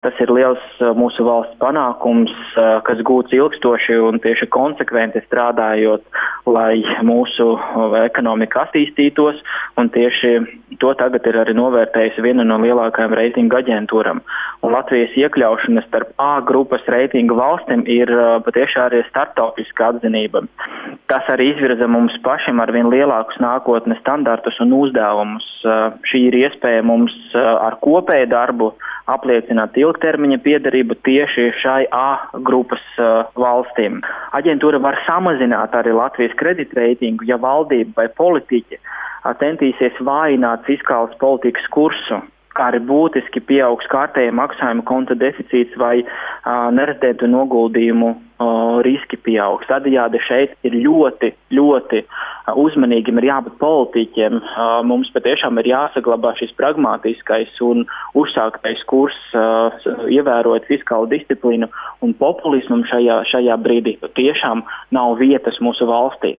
Tas ir liels mūsu valsts panākums, kas gūts ilgstoši un tieši konsekventi strādājot, lai mūsu ekonomika attīstītos, un tieši to tagad ir arī novērtējusi viena no lielākajām reitingu aģentūram. Un Latvijas iekļaušana starp A grupas reitingu valstīm ir patiešām arī starptautiska atzinība. Tas arī izvirza mums pašiem ar vien lielākus nākotnes standartus un uzdevumus. Šī ir iespēja mums ar kopēju darbu apliecināt ilgtermiņa piederību tieši šai A grupas valstīm. Aģentūra var samazināt arī Latvijas kreditreitingu, ja valdība vai politiķi centīsies vājināt fiskālas politikas kursu, kā arī būtiski pieaugs kārtēja maksājuma konta deficīts vai nerezidentu noguldījumu riski pieaugs. Tādējādi šeit ir ļoti uzmanīgiem ir jābūt politiķiem. Mums patiešām ir jāsaglabā šis pragmātiskais un uzsāktais kurs, ievērojot fiskālu disciplīnu un populismu šajā brīdī. Tiešām nav vietas mūsu valstī.